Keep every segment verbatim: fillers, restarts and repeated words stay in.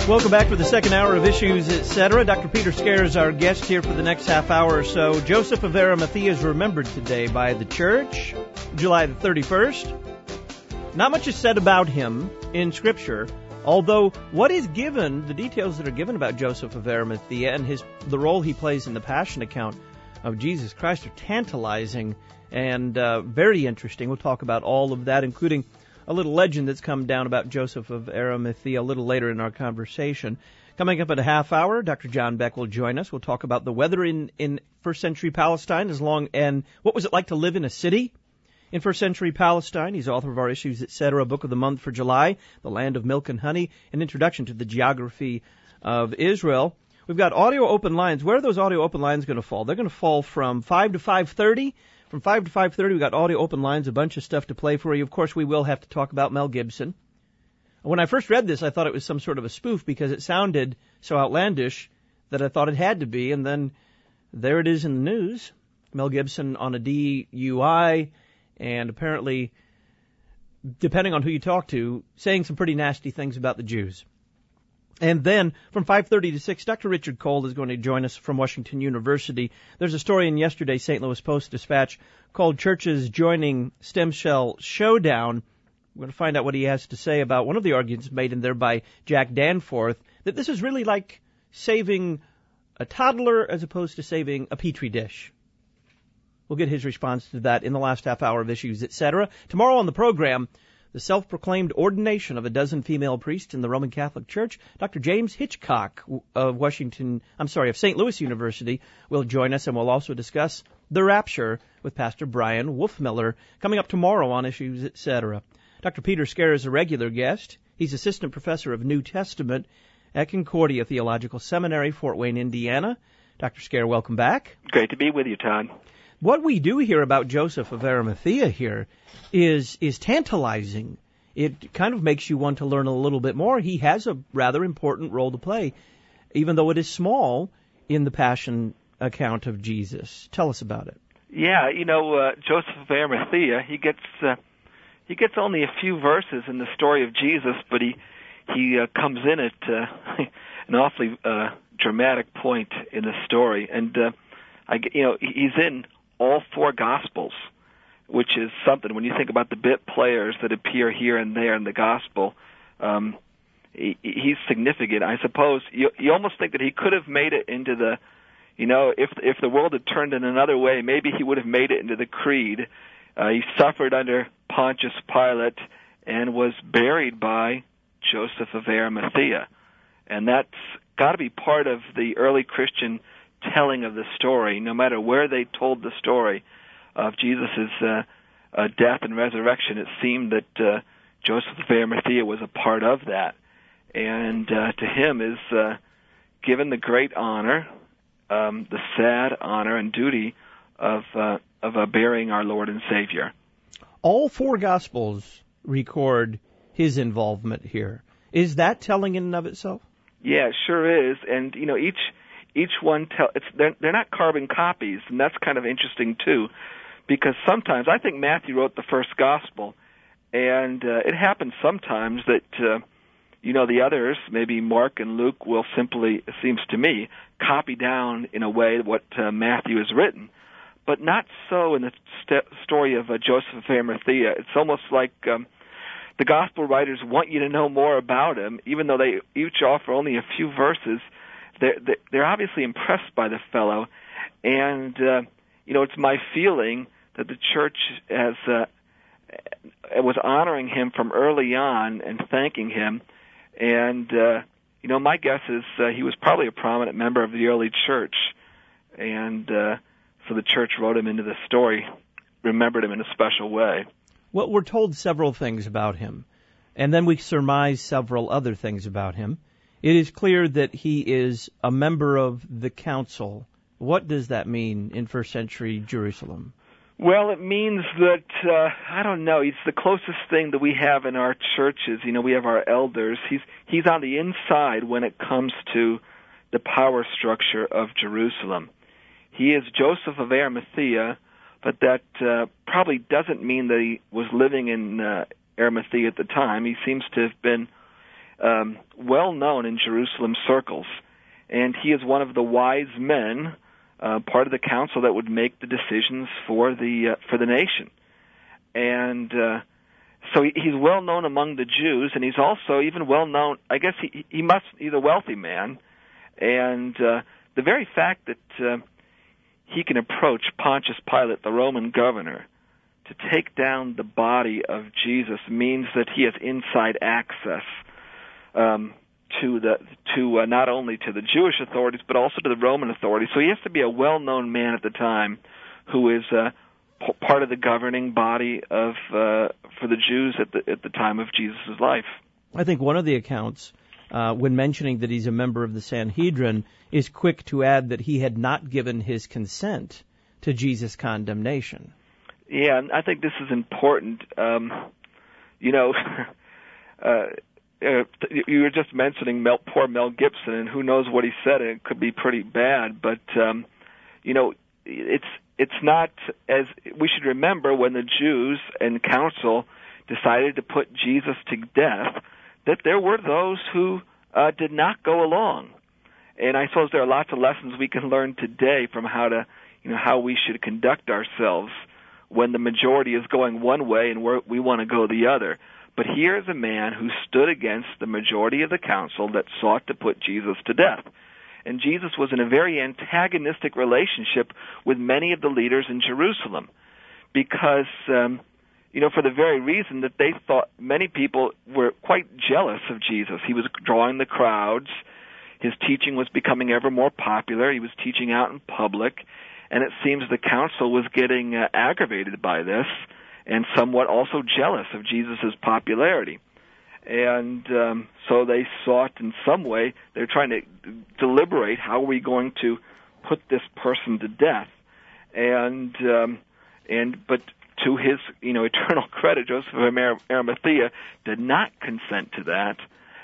Welcome back for the second hour of Issues, et cetera. Doctor Peter Scaer is our guest here for the next half hour or so. Joseph of Arimathea is remembered today by the church, July the thirty-first. Not much is said about him in Scripture, although what is given, the details that are given about Joseph of Arimathea and his the role he plays in the Passion account of Jesus Christ are tantalizing and uh, very interesting. We'll talk about all of that, including a little legend that's come down about Joseph of Arimathea a little later in our conversation. Coming up at a half hour, Doctor John Beck will join us. We'll talk about the weather in, in first century Palestine as long and what was it like to live in a city in first century Palestine. He's author of our Issues, et cetera, book of the month for July, The Land of Milk and Honey, an introduction to the geography of Israel. We've got audio open lines. Where are those audio open lines going to fall? They're going to fall from five to five thirty. From five to five thirty, we've got audio open lines, a bunch of stuff to play for you. Of course, we will have to talk about Mel Gibson. When I first read this, I thought it was some sort of a spoof because it sounded so outlandish that I thought it had to be. And then there it is in the news. Mel Gibson on a D U I and apparently, depending on who you talk to, saying some pretty nasty things about the Jews. And then from five thirty to six, Doctor Richard Cole is going to join us from Washington University. There's a story in yesterday's Saint Louis Post-Dispatch called Churches Joining Stem Cell Showdown. We're going to find out what he has to say about one of the arguments made in there by Jack Danforth, that this is really like saving a toddler as opposed to saving a petri dish. We'll get his response to that in the last half hour of Issues, et cetera. Tomorrow on the program, the self-proclaimed ordination of a dozen female priests in the Roman Catholic Church. Doctor James Hitchcock of Washington, I'm sorry, of Saint Louis University will join us, and we'll also discuss the rapture with Pastor Brian Wolfmiller coming up tomorrow on Issues, et cetera. Doctor Peter Scaer is a regular guest. He's assistant professor of New Testament at Concordia Theological Seminary, Fort Wayne, Indiana. Doctor Scaer, welcome back. Great to be with you, Todd. What we do hear about Joseph of Arimathea here is is tantalizing. It kind of makes you want to learn a little bit more. He has a rather important role to play, even though it is small, in the Passion account of Jesus. Tell us about it. Yeah, you know, uh, Joseph of Arimathea, he gets uh, he gets only a few verses in the story of Jesus, but he he uh, comes in at uh, an awfully uh, dramatic point in the story, and uh, I, you know, he's in all four Gospels, which is something. When you think about the bit players that appear here and there in the Gospel, um, he, he's significant. I suppose you, you almost think that he could have made it into the, you know, if if the world had turned in another way, maybe he would have made it into the Creed. Uh, he suffered under Pontius Pilate and was buried by Joseph of Arimathea. And that's got to be part of the early Christian telling of the story. No matter where they told the story of Jesus' uh, uh, death and resurrection, it seemed that uh, Joseph of Arimathea was a part of that. And uh, to him is uh, given the great honor, um, the sad honor and duty of, uh, of uh, burying our Lord and Savior. All four Gospels record his involvement here. Is that telling in and of itself? Yeah, it sure is. And, you know, each each one, tell, it's, they're, they're not carbon copies, and that's kind of interesting, too, because sometimes, I think Matthew wrote the first Gospel, and uh, it happens sometimes that, uh, you know, the others, maybe Mark and Luke, will simply, it seems to me, copy down in a way what uh, Matthew has written. But not so in the st- story of uh, Joseph of Arimathea. It's almost like um, the Gospel writers want you to know more about him, even though they each offer only a few verses. They're, they're obviously impressed by the fellow, and, uh, you know, it's my feeling that the church has uh, was honoring him from early on and thanking him, and, uh, you know, my guess is uh, he was probably a prominent member of the early church, and uh, so the church wrote him into the story, remembered him in a special way. Well, we're told several things about him, and then we surmise several other things about him. It is clear that he is a member of the council. What does that mean in first century Jerusalem? Well, it means that, uh, I don't know, it's the closest thing that we have in our churches. You know, we have our elders. He's he's on the inside when it comes to the power structure of Jerusalem. He is Joseph of Arimathea, but that uh, probably doesn't mean that he was living in uh, Arimathea at the time. He seems to have been um, well known in Jerusalem circles, and he is one of the wise men, uh, part of the council that would make the decisions for the uh, for the nation, and uh, so he, he's well known among the Jews, and he's also even well known. I guess he he must he's a wealthy man, and uh, the very fact that uh, he can approach Pontius Pilate, the Roman governor, to take down the body of Jesus means that he has inside access um, to the to uh, not only to the Jewish authorities but also to the Roman authorities. So he has to be a well-known man at the time, who is uh, p- part of the governing body of uh, for the Jews at the at the time of Jesus' life. I think one of the accounts, uh, when mentioning that he's a member of the Sanhedrin, is quick to add that he had not given his consent to Jesus' condemnation. Yeah, and I think this is important. Um, you know, uh, uh, you were just mentioning Mel, poor Mel Gibson, and who knows what he said, and it could be pretty bad. But um, you know, it's it's not as we should remember when the Jews and council decided to put Jesus to death, that there were those who uh, did not go along. And I suppose there are lots of lessons we can learn today from how to, you know, how we should conduct ourselves when the majority is going one way and we're, we want to go the other. But here is a man who stood against the majority of the council that sought to put Jesus to death. And Jesus was in a very antagonistic relationship with many of the leaders in Jerusalem because, um, you know, for the very reason that they thought many people were quite jealous of Jesus. He was drawing the crowds. His teaching was becoming ever more popular. He was teaching out in public. And it seems the council was getting uh, aggravated by this and somewhat also jealous of Jesus' popularity. And um, so they sought in some way, they're trying to deliberate how are we going to put this person to death. And, um, and but to his, you know, eternal credit, Joseph of Arimathea did not consent to that.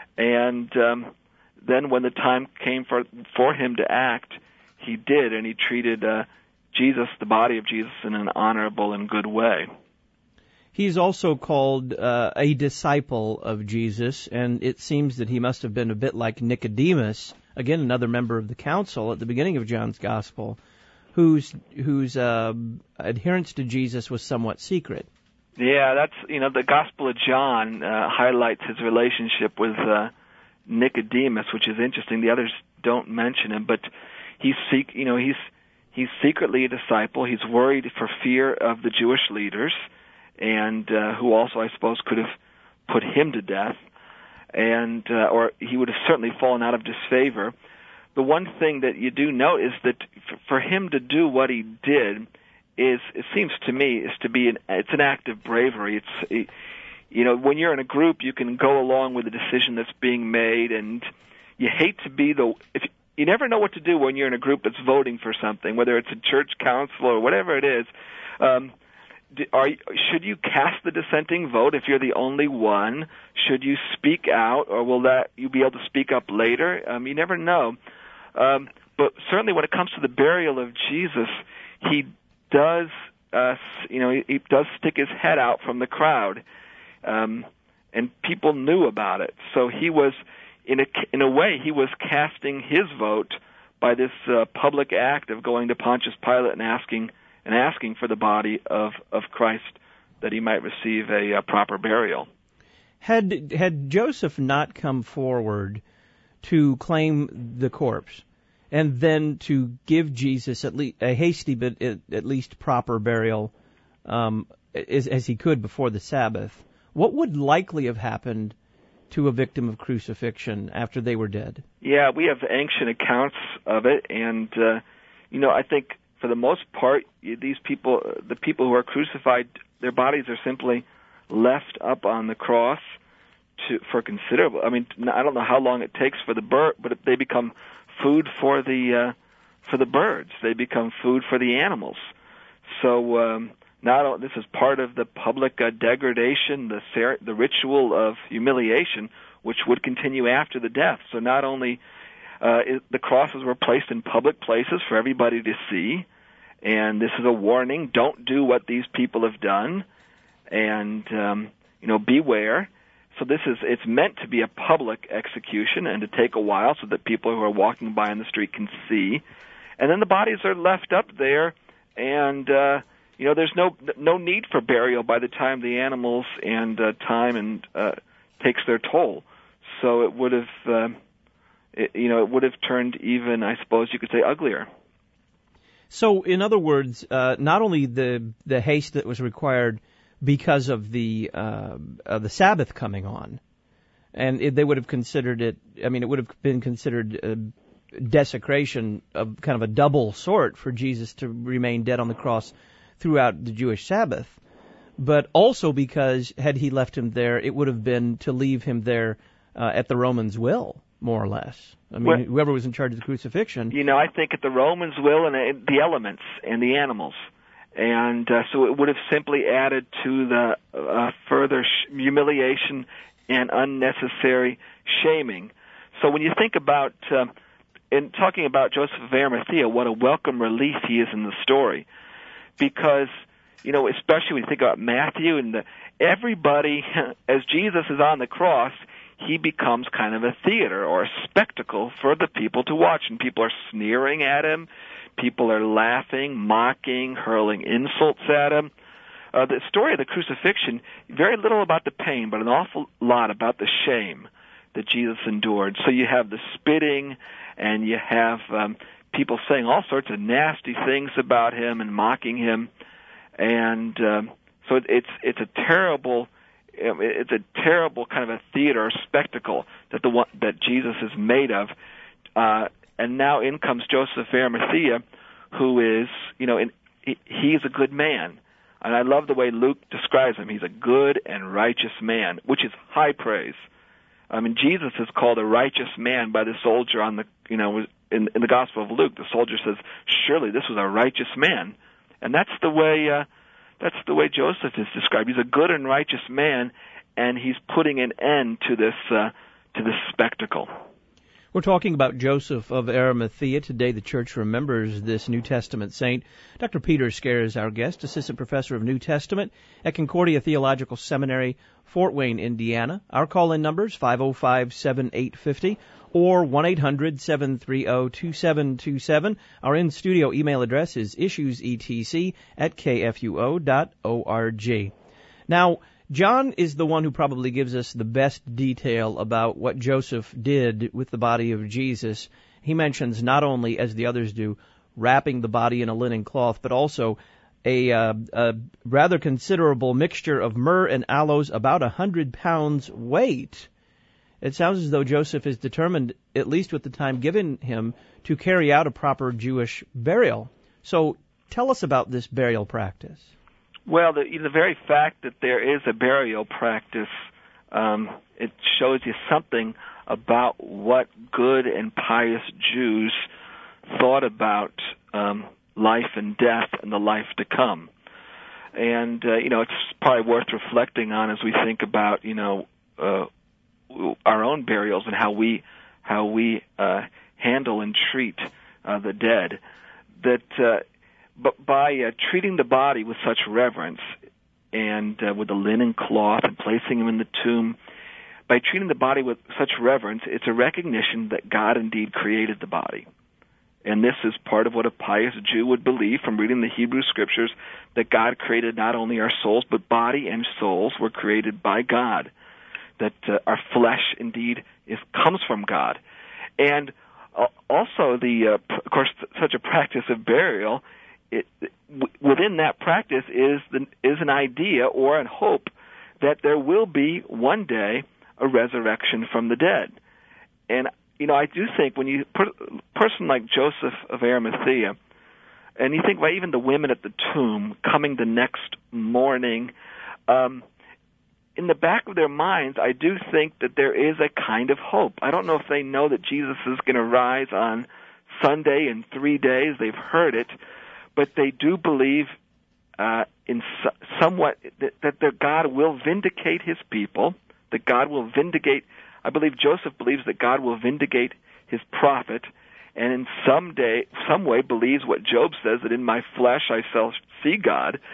And um, then when the time came for, for him to act, he did, and he treated uh, Jesus, the body of Jesus, in an honorable and good way. He's also called uh, a disciple of Jesus, and it seems that he must have been a bit like Nicodemus, again another member of the council at the beginning of John's Gospel, whose whose uh, adherence to Jesus was somewhat secret. Yeah, that's, you know, the Gospel of John uh, highlights his relationship with uh, Nicodemus, which is interesting. The others don't mention him, but he's seek, you know, he's he's secretly a disciple. He's worried for fear of the Jewish leaders, and uh, who also, I suppose, could have put him to death, and uh, or he would have certainly fallen out of disfavor. The one thing that you do know is that f- for him to do what he did is, it seems to me, is to be an it's an act of bravery. It's it, you know, when you're in a group, you can go along with the decision that's being made, and you hate to be the if you never know what to do when you're in a group that's voting for something, whether it's a church council or whatever it is. Um, Are, should you cast the dissenting vote if you're the only one? Should you speak out, or will that you be able to speak up later? Um, you never know. Um, but certainly, when it comes to the burial of Jesus, he does, uh, you know, he, he does stick his head out from the crowd, um, and people knew about it. So he was, in a in a way, he was casting his vote by this uh, public act of going to Pontius Pilate and asking. and asking for the body of, of Christ that he might receive a, a proper burial. Had had Joseph not come forward to claim the corpse and then to give Jesus at least a hasty but at least proper burial um, as, as he could before the Sabbath, what would likely have happened to a victim of crucifixion after they were dead? Yeah, we have ancient accounts of it, and, uh, you know, I think for the most part, these people, the people who are crucified, their bodies are simply left up on the cross to, for considerable. I mean, I don't know how long it takes for the bird, but they become food for the uh, for the birds. They become food for the animals. So, um, not this is part of the public uh, degradation, the ser- the ritual of humiliation, which would continue after the death. So, not only uh, it, the crosses were placed in public places for everybody to see. And this is a warning: don't do what these people have done, and um, you know, beware. So this is, it's meant to be a public execution and to take a while so that people who are walking by on the street can see. And then the bodies are left up there, and, uh, you know, there's no no need for burial by the time the animals and uh, time and uh, takes their toll. So it would have, uh, it, you know, it would have turned even, I suppose you could say, uglier. So, in other words, uh, not only the the haste that was required because of the uh, of the Sabbath coming on, and it, they would have considered it. I mean, it would have been considered uh, desecration of kind of a double sort for Jesus to remain dead on the cross throughout the Jewish Sabbath, but also because had he left him there, it would have been to leave him there uh, at the Romans' will, more or less. I mean, well, whoever was in charge of the crucifixion. You know, I think at the Romans' will and uh, the elements and the animals. And uh, so it would have simply added to the uh, further sh- humiliation and unnecessary shaming. So when you think about, uh, in talking about Joseph of Arimathea, what a welcome relief he is in the story. Because, you know, especially when you think about Matthew and the, everybody, as Jesus is on the cross, he becomes kind of a theater or a spectacle for the people to watch. And people are sneering at him. People are laughing, mocking, hurling insults at him. Uh, the story of the crucifixion, very little about the pain, but an awful lot about the shame that Jesus endured. So you have the spitting, and you have um, people saying all sorts of nasty things about him and mocking him. And um, so it, it's it's a terrible... It's a terrible kind of a theater or spectacle that the one, that Jesus is made of, uh, and now in comes Joseph of Arimathea, who is, you know, in, he, he's a good man, and I love the way Luke describes him. He's a good and righteous man, which is high praise. I mean, Jesus is called a righteous man by the soldier on the, you know, in, in the Gospel of Luke. The soldier says, "Surely this was a righteous man," and that's the way. Uh, That's the way Joseph is described. He's a good and righteous man, and he's putting an end to this uh, to this spectacle. We're talking about Joseph of Arimathea. Today the Church remembers this New Testament saint. Doctor Peter Scaer is our guest, Assistant Professor of New Testament at Concordia Theological Seminary, Fort Wayne, Indiana. Our call-in numbers, five oh five, seven eight five oh or one eight hundred, seven three zero, two seven two seven. Our in-studio email address is issuesetc at kfuo dot org. Now, John is the one who probably gives us the best detail about what Joseph did with the body of Jesus. He mentions not only, as the others do, wrapping the body in a linen cloth, but also a, uh, a rather considerable mixture of myrrh and aloes, about a hundred pounds weight. It sounds as though Joseph is determined, at least with the time given him, to carry out a proper Jewish burial. So tell us about this burial practice. Well, the, the very fact that there is a burial practice, um, it shows you something about what good and pious Jews thought about um, life and death and the life to come. And, uh, you know, it's probably worth reflecting on as we think about, you know, uh, our own burials and how we how we uh, handle and treat uh, the dead. That uh, but by uh, treating the body with such reverence and uh, with the linen cloth and placing him in the tomb, by treating the body with such reverence, it's a recognition that God indeed created the body. And this is part of what a pious Jew would believe from reading the Hebrew Scriptures, that God created not only our souls, but body and souls were created by God. That uh, our flesh indeed is comes from God. And uh, also, the uh, of course, such a practice of burial, it, w- within that practice is the, is an idea or a hope that there will be one day a resurrection from the dead. And, you know, I do think when you put a person like Joseph of Arimathea, and you think about even the women at the tomb coming the next morning, um, in the back of their minds, I do think that there is a kind of hope. I don't know if they know that Jesus is going to rise on Sunday in three days. They've heard it, but they do believe uh, in so, somewhat that, that their God will vindicate his people, that God will vindicate. I believe Joseph believes that God will vindicate his prophet, and in some day, some way believes what Job says, that in my flesh I shall see God.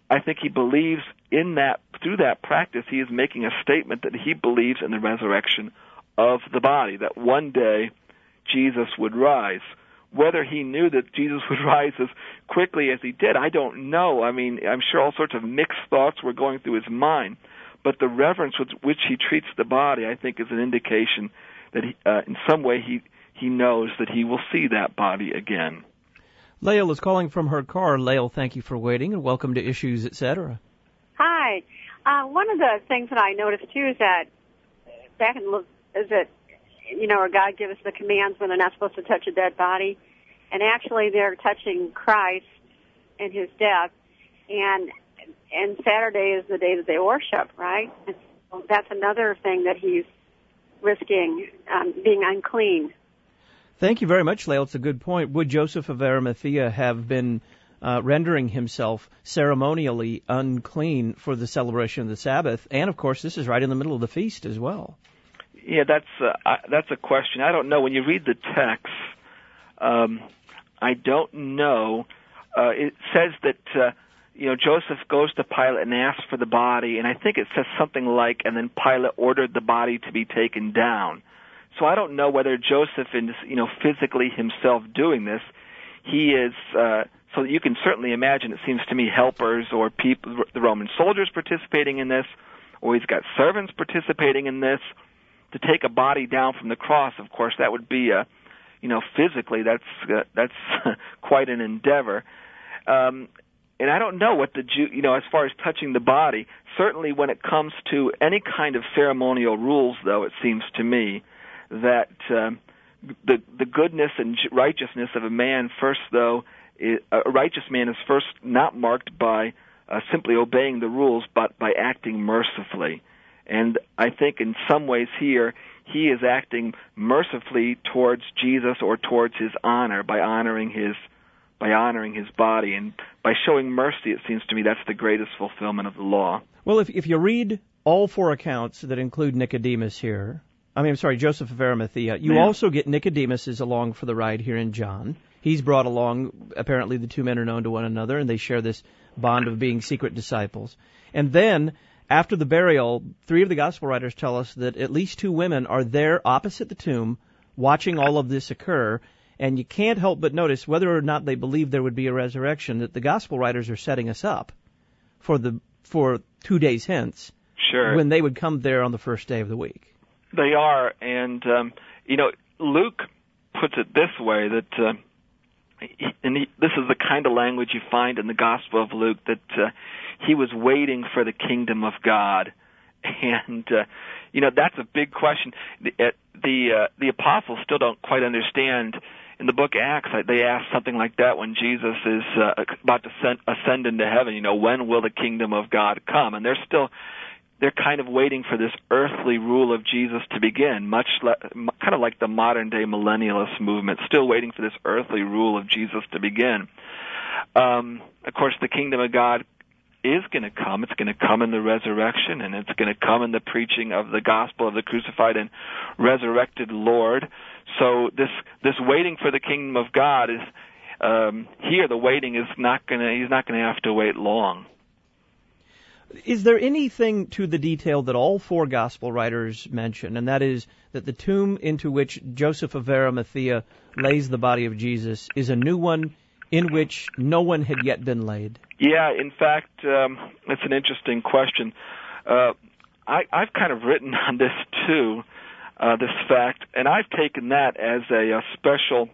I think he believes in that, through that practice, he is making a statement that he believes in the resurrection of the body, that one day Jesus would rise. Whether he knew that Jesus would rise as quickly as he did, I don't know. I mean, I'm sure all sorts of mixed thoughts were going through his mind. But the reverence with which he treats the body, I think, is an indication that he, uh, in some way he, he knows that he will see that body again. Lael is calling from her car. Lael, thank you for waiting, and welcome to Issues, et cetera. Hi. Uh, one of the things that I noticed, too, is that back in is that, you know, where God gives us the commands when they're not supposed to touch a dead body, and actually they're touching Christ and his death, and and Saturday is the day that they worship, right? And so that's another thing that he's risking, um, being unclean. Thank you very much, Lael. It's a good point. Would Joseph of Arimathea have been uh, rendering himself ceremonially unclean for the celebration of the Sabbath? And, of course, this is right in the middle of the feast as well. Yeah, that's uh, I, that's a question. I don't know. When you read the text, um, I don't know. Uh, it says that uh, you know Joseph goes to Pilate and asks for the body, and I think it says something like, and then Pilate ordered the body to be taken down. So I don't know whether Joseph is, you know, physically himself doing this. He is, uh, so you can certainly imagine, it seems to me, helpers or people, the Roman soldiers participating in this, or he's got servants participating in this. To take a body down from the cross, of course, that would be, a, you know, physically, that's uh, that's quite an endeavor. Um, and I don't know what the Jew, you know, as far as touching the body, certainly when it comes to any kind of ceremonial rules, though, it seems to me that um, the the goodness and righteousness of a man first, though, is, a righteous man is first not marked by uh, simply obeying the rules, but by acting mercifully. And I think in some ways here, he is acting mercifully towards Jesus or towards his honor by honoring his by honoring his body. And by showing mercy, it seems to me that's the greatest fulfillment of the law. Well, if if you read all four accounts that include Nicodemus here, I mean, I'm sorry, Joseph of Arimathea, you yeah. also get Nicodemus is along for the ride here in John. He's brought along, apparently the two men are known to one another, and they share this bond of being secret disciples. And then, after the burial, three of the gospel writers tell us that at least two women are there opposite the tomb watching all of this occur, and you can't help but notice, whether or not they believe there would be a resurrection, that the gospel writers are setting us up for the for two days hence, sure, when they would come there on the first day of the week. They are, and, um, you know, Luke puts it this way, that, uh, he, and he, this is the kind of language you find in the Gospel of Luke, that uh, he was waiting for the kingdom of God. And, uh, you know, that's a big question. The uh, the, uh, the apostles still don't quite understand. In the book of Acts, they ask something like that when Jesus is uh, about to ascend, ascend into heaven, you know, when will the kingdom of God come? And they're still... They're kind of waiting for this earthly rule of Jesus to begin, much le- kind of like the modern-day millennialist movement, still waiting for this earthly rule of Jesus to begin. Um, of course, the kingdom of God is going to come. It's going to come in the resurrection, and it's going to come in the preaching of the gospel of the crucified and resurrected Lord. So this this waiting for the kingdom of God is um, here. The waiting is not going to. He's not going to have to wait long. Is there anything to the detail that all four gospel writers mention, and that is that the tomb into which Joseph of Arimathea lays the body of Jesus is a new one in which no one had yet been laid? Yeah, in fact, um, it's an interesting question. Uh, I, I've kind of written on this too, uh, this fact, and I've taken that as a, a special,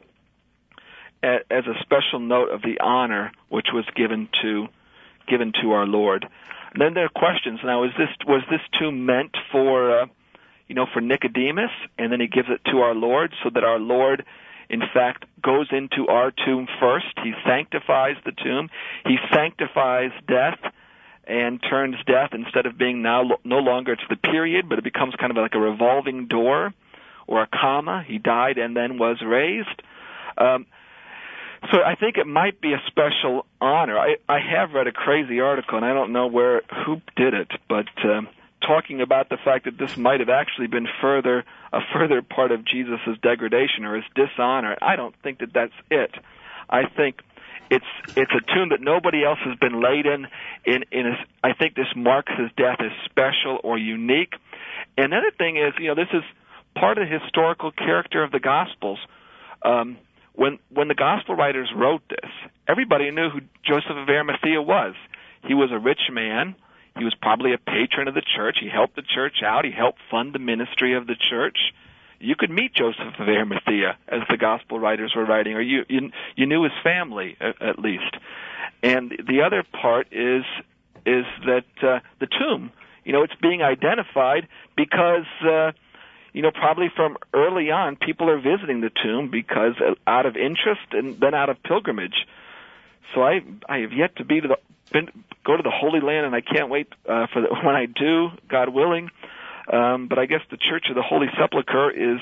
as a special note of the honor which was given to, given to our Lord. And then there are questions. Now, is this was this tomb meant for, uh, you know, for Nicodemus, and then he gives it to our Lord, so that our Lord, in fact, goes into our tomb first. He sanctifies the tomb. He sanctifies death and turns death, instead of being now no longer it's the period, but it becomes kind of like a revolving door or a comma. He died and then was raised. Um, So I think it might be a special honor. I, I have read a crazy article, and I don't know where who did it, but um, talking about the fact that this might have actually been further a further part of Jesus' degradation or his dishonor. I don't think that that's it. I think It's it's a tomb that nobody else has been laid in. In in a, I think this marks his death as special or unique. And the other thing is, you know, this is part of the historical character of the Gospels. Um, when when the Gospel writers wrote this, everybody knew who Joseph of Arimathea was. He was a rich man. He was probably a patron of the church. He helped the church out. He helped fund the ministry of the church. You could meet Joseph of Arimathea as the Gospel writers were writing, or you you, you knew his family at, at least. And the other part is is that uh, the tomb, you know, it's being identified because, uh, you know, probably from early on, people are visiting the tomb because uh, out of interest and then out of pilgrimage. So I I have yet to be to the been, go to the Holy Land, and I can't wait uh, for the, when I do, God willing. Um, but I guess the Church of the Holy Sepulchre is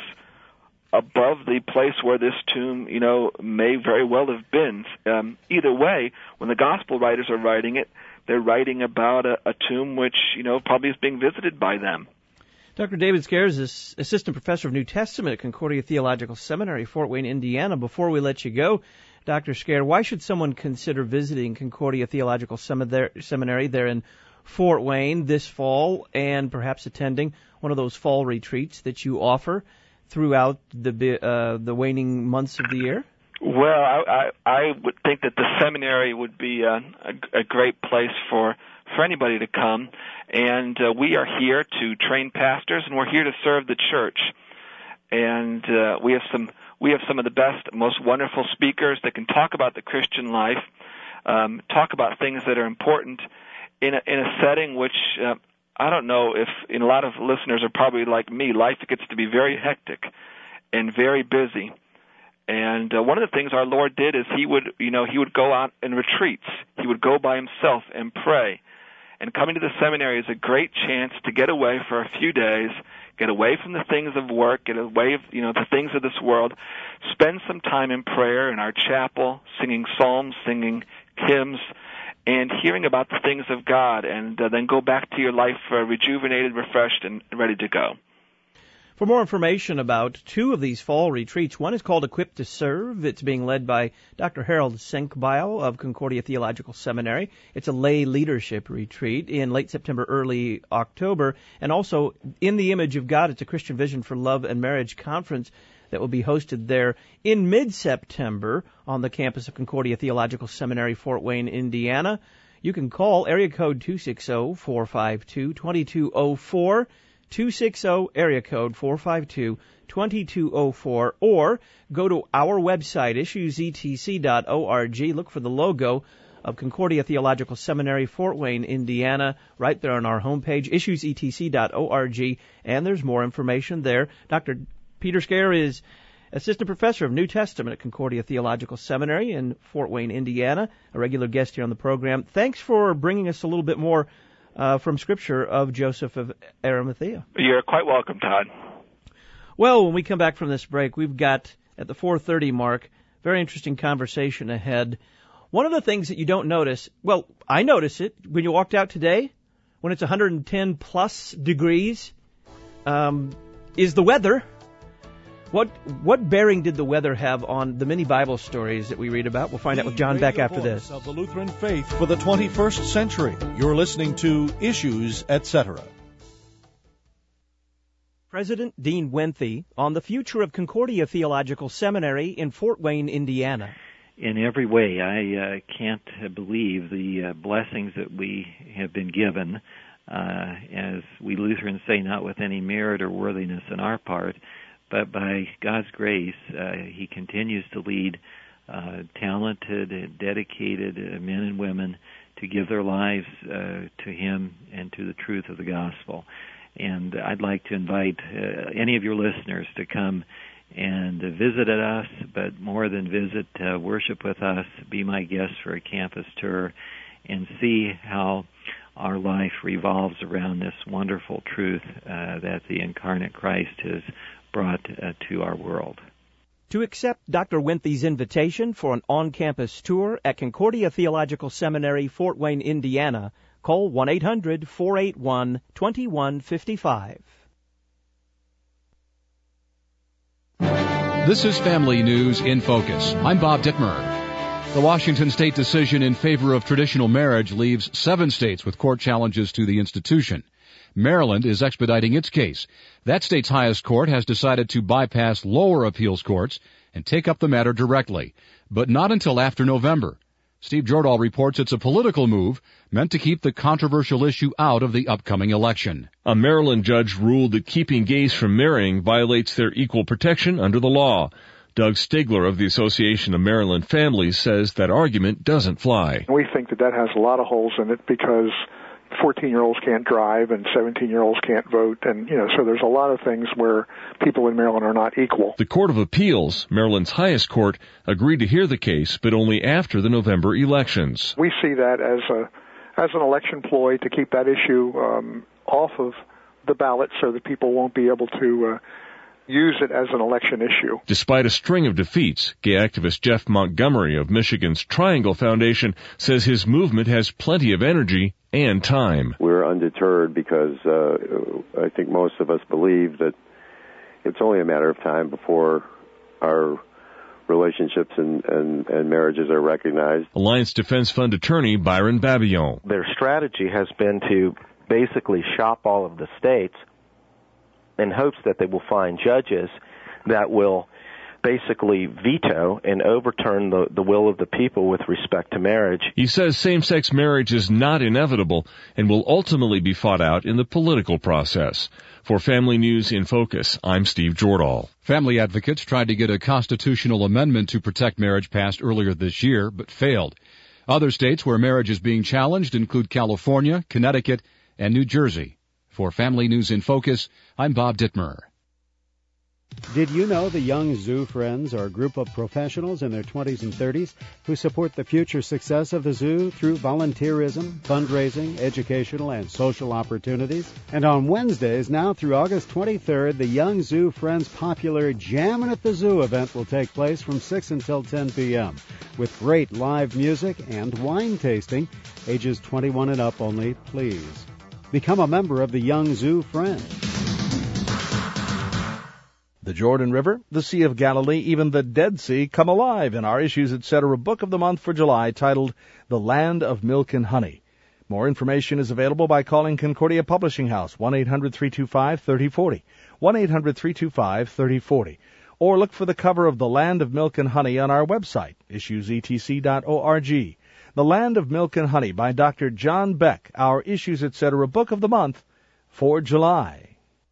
above the place where this tomb, you know, may very well have been. Um, either way, when the Gospel writers are writing it, they're writing about a, a tomb which, you know, probably is being visited by them. Doctor David Scares is Assistant Professor of New Testament at Concordia Theological Seminary, Fort Wayne, Indiana. Before we let you go, Doctor Scare, why should someone consider visiting Concordia Theological Seminary there in Fort Wayne this fall, and perhaps attending one of those fall retreats that you offer throughout the uh, the waning months of the year? Well, I, I, I would think that the seminary would be a, a, a great place for, for anybody to come. And uh, we are here to train pastors, and we're here to serve the church. And uh, we have some we have some of the best, most wonderful speakers that can talk about the Christian life, um, talk about things that are important in a, in a setting which uh, I don't know if in a lot of listeners are probably like me. Life gets to be very hectic and very busy. And uh, one of the things our Lord did is he would, you know, he would go out in retreats. He would go by himself and pray. And coming to the seminary is a great chance to get away for a few days, get away from the things of work, get away, you know, the things of this world, spend some time in prayer in our chapel, singing psalms, singing hymns, and hearing about the things of God, and uh, then go back to your life uh, rejuvenated, refreshed, and ready to go. For more information about two of these fall retreats, one is called Equipped to Serve. It's being led by Doctor Harold Senkbeil of Concordia Theological Seminary. It's a lay leadership retreat in late September, early October. And also, In the Image of God, it's a Christian Vision for Love and Marriage conference that will be hosted there in mid-September on the campus of Concordia Theological Seminary, Fort Wayne, Indiana. You can call area code two six zero, four five two, two two zero four, two six zero, area code four five two, two two zero four, or go to our website, issues e t c dot org. Look for the logo of Concordia Theological Seminary, Fort Wayne, Indiana, right there on our homepage, issues e t c dot org, and there's more information there. Doctor Peter Scare is Assistant Professor of New Testament at Concordia Theological Seminary in Fort Wayne, Indiana, a regular guest here on the program. Thanks for bringing us a little bit more uh, from Scripture of Joseph of Arimathea. You're quite welcome, Todd. Well, when we come back from this break, we've got, at the four thirty mark, very interesting conversation ahead. One of the things that you don't notice, well, I notice it when you walked out today, when it's one hundred ten plus degrees, um, is the weather. What what bearing did the weather have on the many Bible stories that we read about? We'll find out with John Beck after this. Of the Lutheran faith for the twenty-first century. You're listening to Issues, et cetera. President Dean Wenthe on the future of Concordia Theological Seminary in Fort Wayne, Indiana. In every way, I uh, can't believe the uh, blessings that we have been given, uh, as we Lutherans say, not with any merit or worthiness on our part, but by God's grace, uh, He continues to lead uh, talented, dedicated uh, men and women to give their lives uh, to Him and to the truth of the gospel. And I'd like to invite uh, any of your listeners to come and uh, visit at us, but more than visit, uh, worship with us, be my guest for a campus tour, and see how our life revolves around this wonderful truth uh, that the incarnate Christ has brought uh, to our world. To accept Doctor Wenthe's invitation for an on-campus tour at Concordia Theological Seminary, Fort Wayne, Indiana, call one eight hundred, four eight one, two one five five. This is Family News in Focus. I'm Bob Dittmer. The Washington state decision in favor of traditional marriage leaves seven states with court challenges to the institution. Maryland is expediting its case. That state's highest court has decided to bypass lower appeals courts and take up the matter directly, but not until after November. Steve Jordahl reports it's a political move meant to keep the controversial issue out of the upcoming election. A Maryland judge ruled that keeping gays from marrying violates their equal protection under the law. Doug Stigler of the Association of Maryland Families says that argument doesn't fly. We think that that has a lot of holes in it because fourteen-year-olds can't drive and seventeen-year-olds can't vote, and, you know, so there's a lot of things where people in Maryland are not equal. The Court of Appeals, Maryland's highest court, agreed to hear the case, but only after the November elections. We see that as a as an election ploy to keep that issue um, off of the ballot so that people won't be able to uh, use it as an election issue. Despite a string of defeats, gay activist Jeff Montgomery of Michigan's Triangle Foundation says his movement has plenty of energy and time. We're undeterred because uh, I think most of us believe that it's only a matter of time before our relationships and, and, and marriages are recognized. Alliance Defense Fund attorney Byron Babillon. Their strategy has been to basically shop all of the states in hopes that they will find judges that will basically veto and overturn the, the will of the people with respect to marriage. He says same-sex marriage is not inevitable and will ultimately be fought out in the political process. For Family News in Focus, I'm Steve Jordahl. Family advocates tried to get a constitutional amendment to protect marriage passed earlier this year, but failed. Other states where marriage is being challenged include California, Connecticut, and New Jersey. For Family News in Focus, I'm Bob Dittmer. Did you know the Young Zoo Friends are a group of professionals in their twenties and thirties who support the future success of the zoo through volunteerism, fundraising, educational, and social opportunities? And on Wednesdays, now through August twenty-third, the Young Zoo Friends popular Jammin' at the Zoo event will take place from six until ten p.m. with great live music and wine tasting. Ages twenty-one and up only, please. Become a member of the Young Zoo Friends. The Jordan River, the Sea of Galilee, even the Dead Sea come alive in our Issues Etc. Book of the Month for July titled The Land of Milk and Honey. More information is available by calling Concordia Publishing House, one eight hundred three two five three zero four zero, one eight hundred three two five three zero four zero, or look for the cover of The Land of Milk and Honey on our website, issues e t c dot org. The Land of Milk and Honey by Doctor John Beck, our Issues Etc. Book of the Month for July.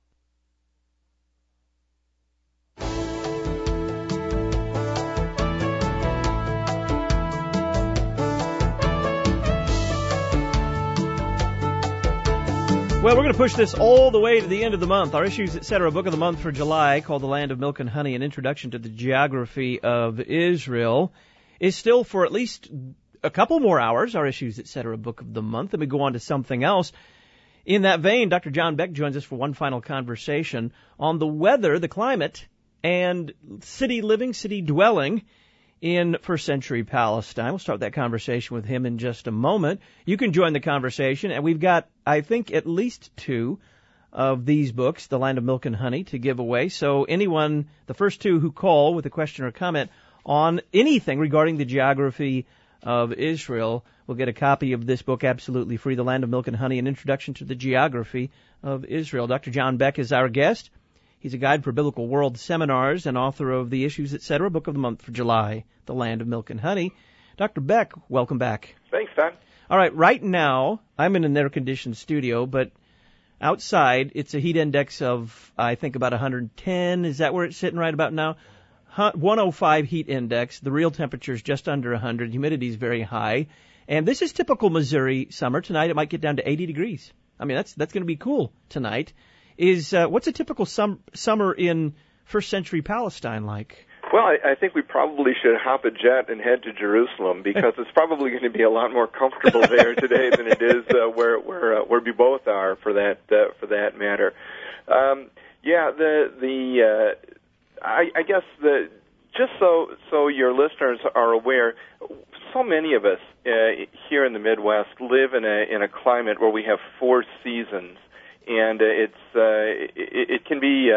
Well, we're going to push this all the way to the end of the month. Our Issues Etc. Book of the Month for July, called The Land of Milk and Honey, an introduction to the geography of Israel, is still for at least a couple more hours, our Issues Etc. Book of the Month. Then we go on to something else. In that vein, Doctor John Beck joins us for one final conversation on the weather, the climate, and city living, city dwelling in first century Palestine. We'll start that conversation with him in just a moment. You can join the conversation, and we've got, I think, at least two of these books, The Land of Milk and Honey, to give away. So anyone, the first two who call with a question or comment on anything regarding the geography of Israel will get a copy of this book absolutely free, The Land of Milk and Honey, an introduction to the geography of Israel. Doctor John Beck is our guest. He's a guide for biblical world seminars and author of the Issues Etc. Book of the Month for July, The Land of Milk and Honey. Doctor Beck, welcome back. Thanks, Don. All right, right now, I'm in an air-conditioned studio, but outside, it's a heat index of, I think, about one hundred ten. Is that where it's sitting right about now? one oh five heat index. The real temperature is just under one hundred. Humidity is very high. And this is typical Missouri summer. Tonight, it might get down to eighty degrees. I mean, that's that's going to be cool tonight. Is uh, what's a typical sum, summer in first century Palestine like? Well, I, I think we probably should hop a jet and head to Jerusalem because it's probably going to be a lot more comfortable there today than it is uh, where where uh, where we both are, for that uh, for that matter. Um, yeah, the the uh, I, I guess the just so so your listeners are aware, so many of us uh, here in the Midwest live in a in a climate where we have four seasons. And uh, it's uh, it, it can be uh,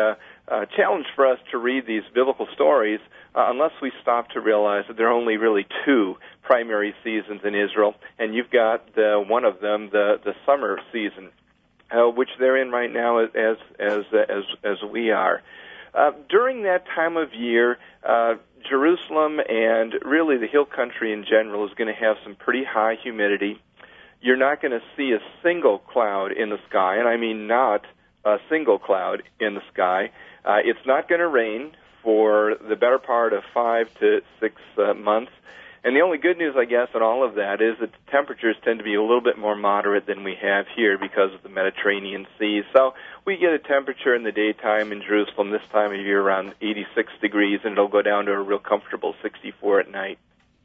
uh, challenge for us to read these biblical stories uh, unless we stop to realize that there are only really two primary seasons in Israel, and you've got the, one of them, the, the summer season, uh, which they're in right now as as as as we are. Uh, during that time of year, uh, Jerusalem and really the hill country in general is going to have some pretty high humidity. You're not going to see a single cloud in the sky, and I mean not a single cloud in the sky. Uh, it's not going to rain for the better part of five to six uh, months. And the only good news, I guess, in all of that is that the temperatures tend to be a little bit more moderate than we have here because of the Mediterranean Sea. So we get a temperature in the daytime in Jerusalem this time of year around eighty-six degrees, and it'll go down to a real comfortable sixty-four at night.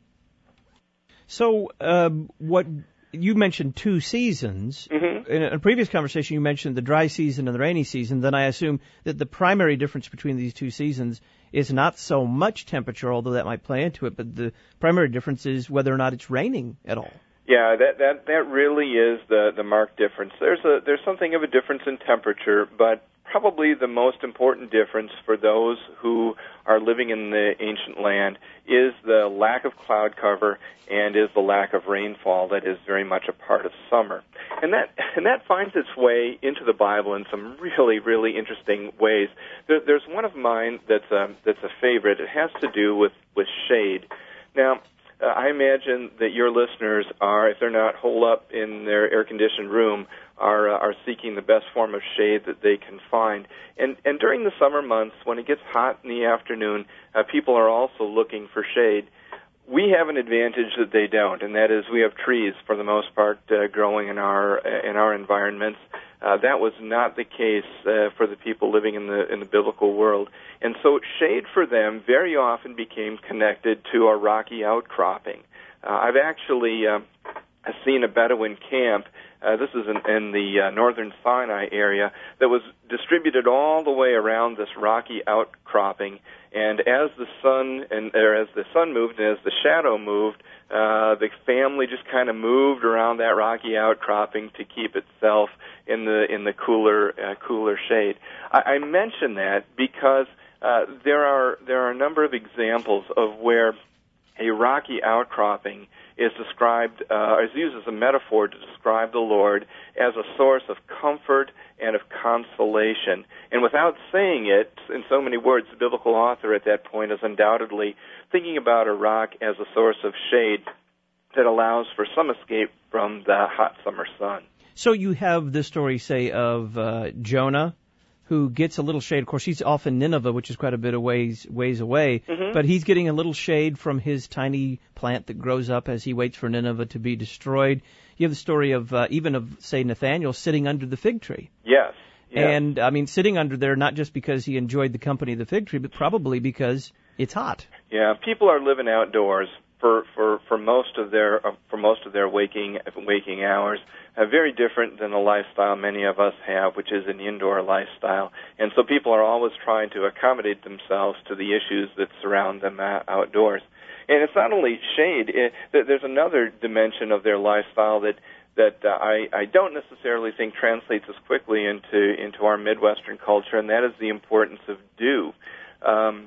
So um, what you mentioned two seasons. Mm-hmm. In a previous conversation, you mentioned the dry season and the rainy season. Then I assume that the primary difference between these two seasons is not so much temperature, although that might play into it, but the primary difference is whether or not it's raining at all. Yeah, that that that really is the the marked difference. There's a there's something of a difference in temperature, but probably the most important difference for those who are living in the ancient land is the lack of cloud cover and is the lack of rainfall that is very much a part of summer. And that and that finds its way into the Bible in some really, really interesting ways. There, there's one of mine that's a, that's a favorite. It has to do with, with shade. Now, uh, I imagine that your listeners are, if they're not holed up in their air-conditioned room, are uh, are seeking the best form of shade that they can find. And and during the summer months, when it gets hot in the afternoon, uh, people are also looking for shade. We have an advantage that they don't, and that is we have trees for the most part uh, growing in our uh, in our environments. Uh, that was not the case uh, for the people living in the in the biblical world, and so shade for them very often became connected to a rocky outcropping. Uh, I've actually uh, seen a Bedouin camp. Uh, this is in, in the uh, northern Sinai area that was distributed all the way around this rocky outcropping. And as the sun and or as the sun moved and as the shadow moved, uh, the family just kind of moved around that rocky outcropping to keep itself in the in the cooler uh, cooler shade. I, I mention that because uh, there are there are a number of examples of where a rocky outcropping is described, uh, is used as a metaphor to describe the Lord as a source of comfort and of consolation. And without saying it in so many words, the biblical author at that point is undoubtedly thinking about a rock as a source of shade that allows for some escape from the hot summer sun. So you have this story, say, of uh, Jonah, who gets a little shade. Of course, he's off in Nineveh, which is quite a bit of ways, ways away, mm-hmm. but he's getting a little shade from his tiny plant that grows up as he waits for Nineveh to be destroyed. You have the story of, uh, even of, say, Nathaniel sitting under the fig tree. Yes. yes. And, I mean, sitting under there not just because he enjoyed the company of the fig tree, but probably because it's hot. Yeah, people are living outdoors for for for most of their uh, for most of their waking waking hours, uh, very different than the lifestyle many of us have, which is an indoor lifestyle. And so people are always trying to accommodate themselves to the issues that surround them uh, outdoors. And it's not only shade; it, there's another dimension of their lifestyle that that uh, I I don't necessarily think translates as quickly into into our Midwestern culture, and that is the importance of dew. Um,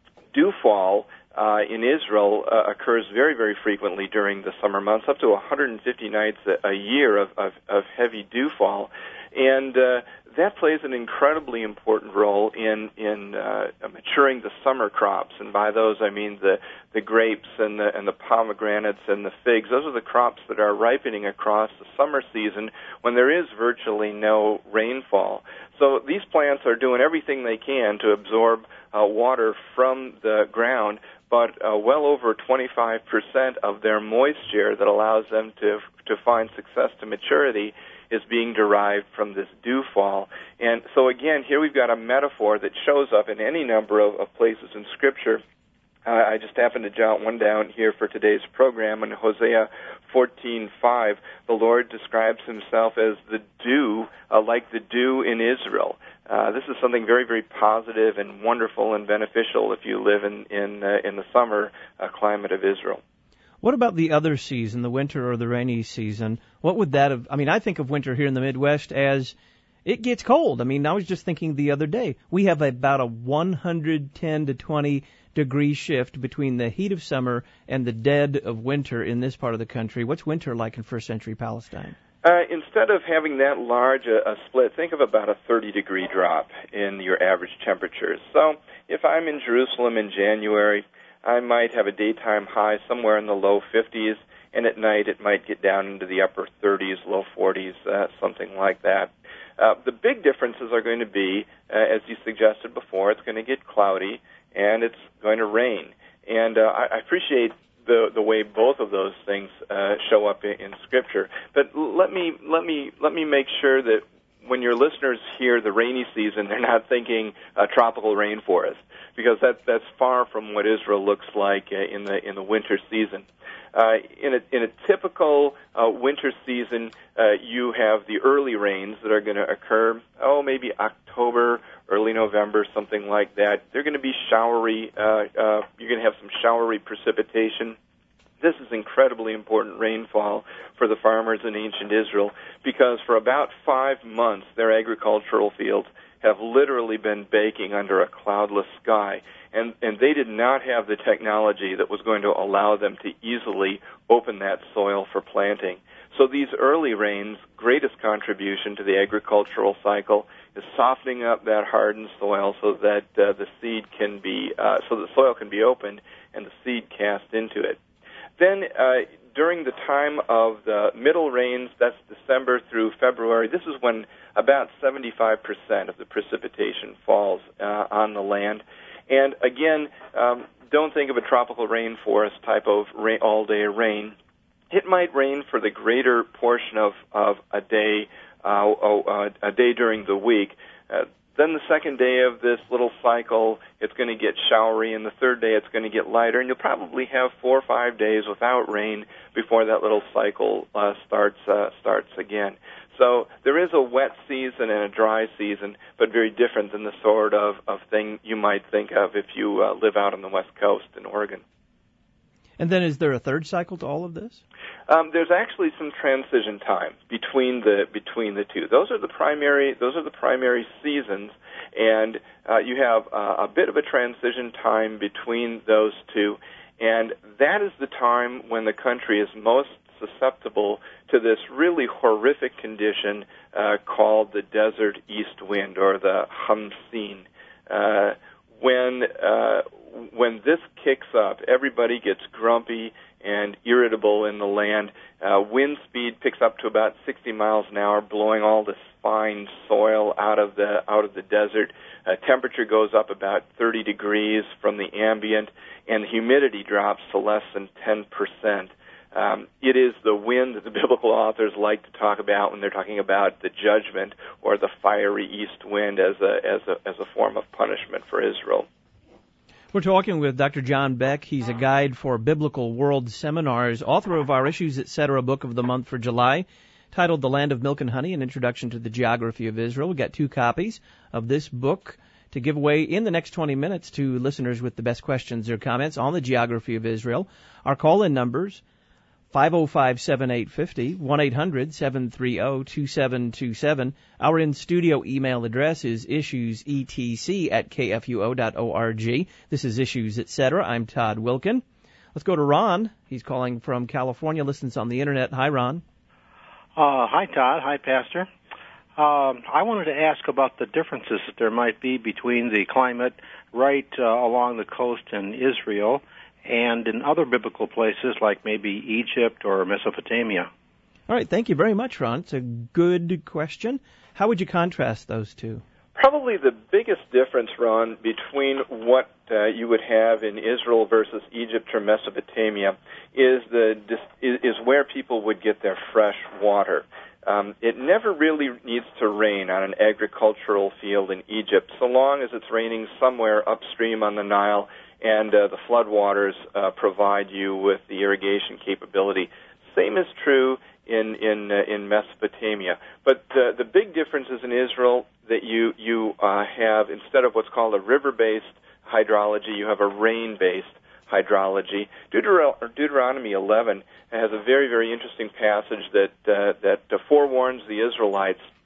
dewfall. Uh, in Israel uh, occurs very, very frequently during the summer months, up to one hundred fifty nights a, a year of, of, of heavy dewfall. And uh, that plays an incredibly important role in, in uh, maturing the summer crops. And by those I mean the, the grapes and the, and the pomegranates and the figs. Those are the crops that are ripening across the summer season when there is virtually no rainfall. So these plants are doing everything they can to absorb uh, water from the ground, but uh, well over twenty-five percent of their moisture that allows them to to find success to maturity is being derived from this dewfall. And so again, here we've got a metaphor that shows up in any number of, of places in Scripture. Uh, I just happened to jot one down here for today's program. In Hosea fourteen five, the Lord describes himself as the dew, uh, like the dew in Israel. Uh, this is something very, very positive and wonderful and beneficial if you live in in, uh, in the summer uh, climate of Israel. What about the other season, the winter or the rainy season? What would that have? I mean, I think of winter here in the Midwest as it gets cold. I mean, I was just thinking the other day, we have about a one hundred ten to twenty degree shift between the heat of summer and the dead of winter in this part of the country. What's winter like in first century Palestine? Uh, instead of having that large a, a split, think of about a thirty degree drop in your average temperatures. So if I'm in Jerusalem in January, I might have a daytime high somewhere in the low fifties, and at night it might get down into the upper thirties, low forties, uh, something like that. Uh, the big differences are going to be, uh, as you suggested before, it's going to get cloudy and it's going to rain. And uh, I, I appreciate the the way both of those things uh, show up in, in Scripture. But let me let me let me make sure that when your listeners hear the rainy season, they're not thinking a tropical rainforest, because that that's far from what Israel looks like uh, in the in the winter season. Uh, in a in a typical uh, winter season, uh, you have the early rains that are going to occur. Oh, maybe October, early November, something like that. They're going to be showery. Uh, uh, you're going to have some showery precipitation. This is incredibly important rainfall for the farmers in ancient Israel, because for about five months their agricultural fields have literally been baking under a cloudless sky. And, and they did not have the technology that was going to allow them to easily open that soil for planting. So these early rains, greatest contribution to the agricultural cycle, is softening up that hardened soil so that uh, the seed can be, uh, so the soil can be opened and the seed cast into it. Then uh, during the time of the middle rains, that's December through February, this is when about seventy-five percent of the precipitation falls uh, on the land. And again, um, don't think of a tropical rainforest type of rain, all-day rain. It might rain for the greater portion of, of a day, uh, uh, a day during the week. Uh, then the second day of this little cycle, it's going to get showery, and the third day it's going to get lighter, and you'll probably have four or five days without rain before that little cycle uh, starts uh, starts again. So there is a wet season and a dry season, but very different than the sort of, of thing you might think of if you uh, live out on the West Coast in Oregon. And then is there a third cycle to all of this? Um, there's actually some transition time between the between the two. Those are the primary those are the primary seasons, and uh, you have uh, a bit of a transition time between those two, and that is the time when the country is most susceptible to this really horrific condition uh, called the desert east wind, or the Hamsin. Uh, when uh, when this kicks up, everybody gets grumpy and irritable in the land. Uh, wind speed picks up to about sixty miles an hour, blowing all this fine soil out of the out of the desert. Uh, temperature goes up about thirty degrees from the ambient, and the humidity drops to less than ten percent. Um, it is the wind that the biblical authors like to talk about when they're talking about the judgment, or the fiery east wind, as a as a as a form of punishment for Israel. We're talking with Doctor John Beck. He's a guide for Biblical World Seminars, author of our Issues, et cetera book of the month for July, titled The Land of Milk and Honey, an Introduction to the Geography of Israel. We've got two copies of this book to give away in the next twenty minutes to listeners with the best questions or comments on the geography of Israel. Our call-in numbers, five oh five, seven eight five oh, one eight hundred, seven three zero, two seven two seven. Our in-studio email address is issuesetc at kfuo dot org. This is Issues, et cetera. I'm Todd Wilkin. Let's go to Ron. He's calling from California, listens on the Internet. Hi, Ron. Uh, hi, Todd. Hi, Pastor. Um, I wanted to ask about the differences that there might be between the climate right uh, along the coast in Israel and in other biblical places like maybe Egypt or Mesopotamia. All right, thank you very much, Ron. It's a good question. How would you contrast those two? Probably the biggest difference, Ron, between what uh, you would have in Israel versus Egypt or Mesopotamia is the is where people would get their fresh water. Um, it never really needs to rain on an agricultural field in Egypt, so long as it's raining somewhere upstream on the Nile, and uh, the floodwaters uh, provide you with the irrigation capability. Same is true in in uh, in Mesopotamia. But uh, the big difference is in Israel that you you uh, have, instead of what's called a river-based hydrology, you have a rain-based hydrology. Deuter- Deuteronomy eleven has a very very interesting passage that uh, that uh, forewarns the Israelites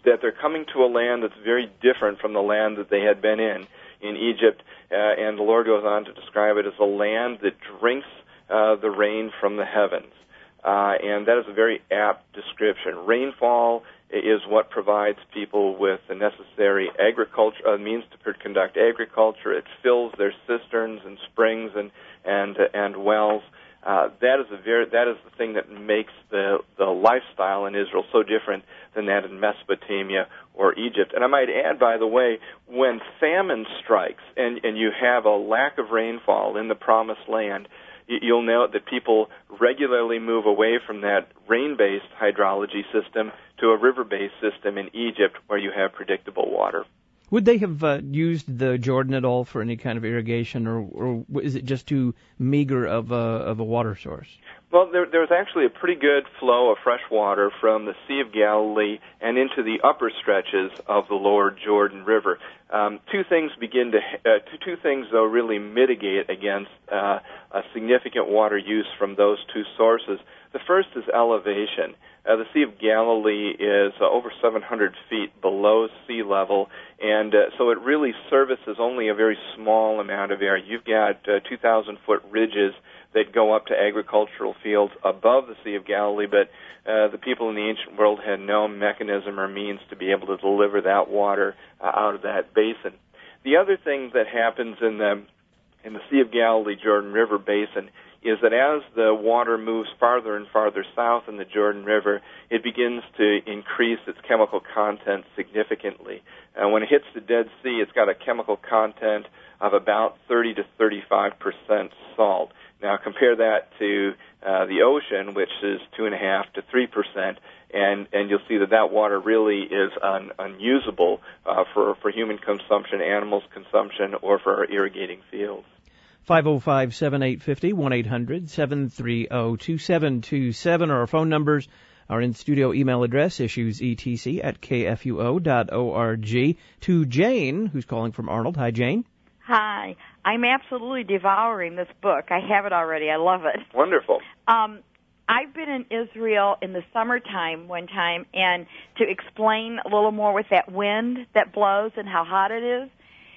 that they're coming to a land that's very different from the land that they had been in, in Egypt. Uh, and the Lord goes on to describe it as a land that drinks uh, the rain from the heavens. Uh, and that is a very apt description. Rainfall is what provides people with the necessary agriculture uh, means to conduct agriculture. It fills their cisterns and springs and and and wells. Uh, that is a very that is the thing that makes the the lifestyle in Israel so different than that in Mesopotamia or Egypt. And I might add, by the way, when famine strikes and and you have a lack of rainfall in the Promised Land, you'll note that people regularly move away from that rain-based hydrology system to a river-based system in Egypt where you have predictable water. Would they have uh, used the Jordan at all for any kind of irrigation, or, or is it just too meager of a, of a water source? Well, there, there's actually a pretty good flow of fresh water from the Sea of Galilee and into the upper stretches of the lower Jordan River. Um, two things begin to uh, two, two things though really mitigate against uh, a significant water use from those two sources. The first is elevation. Uh, the Sea of Galilee is uh, over seven hundred feet below sea level, and uh, so it really services only a very small amount of area. You've got uh, two thousand foot ridges that go up to agricultural fields above the Sea of Galilee, but uh, the people in the ancient world had no mechanism or means to be able to deliver that water uh, out of that basin. The other thing that happens in the in the Sea of Galilee Jordan River basin is that as the water moves farther and farther south in the Jordan River, it begins to increase its chemical content significantly. Uh, when it hits the Dead Sea, it's got a chemical content of about thirty to thirty-five percent salt. Now compare that to uh, the ocean, which is two and a half to three percent, and and you'll see that that water really is un, unusable uh, for for human consumption, animals consumption, or for our irrigating fields. five oh five, seven eight five oh, one eight hundred, seven three zero, two seven two seven, or our phone numbers. Our in-studio email address, issuesetc at k f u o dot org. To Jane, who's calling from Arnold. Hi, Jane. Hi. I'm absolutely devouring this book. I have it already. I love it. Wonderful. Um, I've been in Israel in the summertime one time, and to explain a little more with that wind that blows and how hot it is,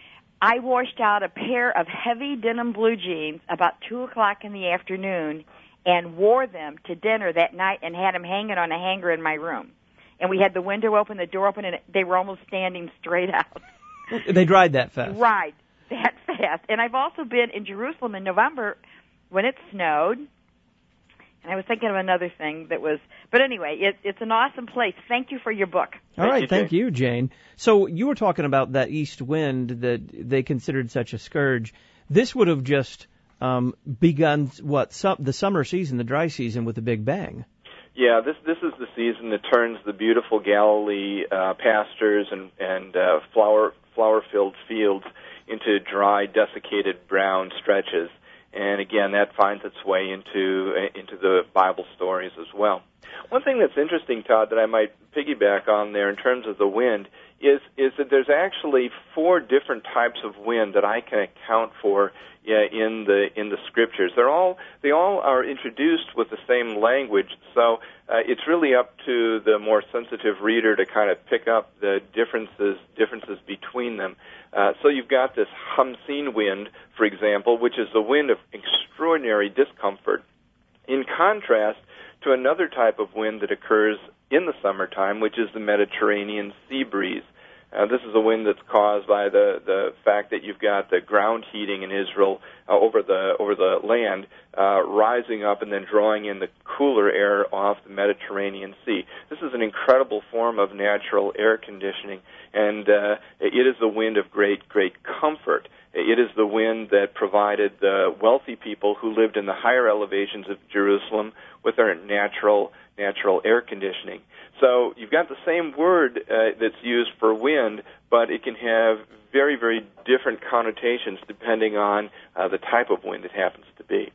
I washed out a pair of heavy denim blue jeans about two o'clock in the afternoon and wore them to dinner that night and had them hanging on a hanger in my room. And we had the window open, the door open, and they were almost standing straight out. They dried that fast. Right, that fast. And I've also been in Jerusalem in November when it snowed. And I was thinking of another thing that was, but anyway, it, it's an awesome place. Thank you for your book. All right, thank you, Jane. So you were talking about that east wind that they considered such a scourge. This would have just um, begun what su- the summer season, the dry season, with a big bang. Yeah, this this is the season that turns the beautiful Galilee uh, pastures and and uh, flower flower filled fields into dry, desiccated brown stretches. And again, that finds its way into into the Bible stories as well. One thing that's interesting, Todd, that I might piggyback on there in terms of the wind is is that there's actually four different types of wind that I can account for yeah, in the in the scriptures. They're all they all are introduced with the same language, so uh, it's really up to the more sensitive reader to kind of pick up the differences differences between them. Uh, so you've got this Hamsin wind, for example, which is the wind of extraordinary discomfort, in contrast to another type of wind that occurs in the summertime, which is the Mediterranean sea breeze. Uh, this is a wind that's caused by the, the fact that you've got the ground heating in Israel uh, over the over the land uh, rising up and then drawing in the cooler air off the Mediterranean Sea. This is an incredible form of natural air conditioning, and uh, it is the wind of great, great comfort. It is the wind that provided the wealthy people who lived in the higher elevations of Jerusalem with their natural natural air conditioning. So you've got the same word uh, that's used for wind, but it can have very, very different connotations depending on uh, the type of wind it happens to be.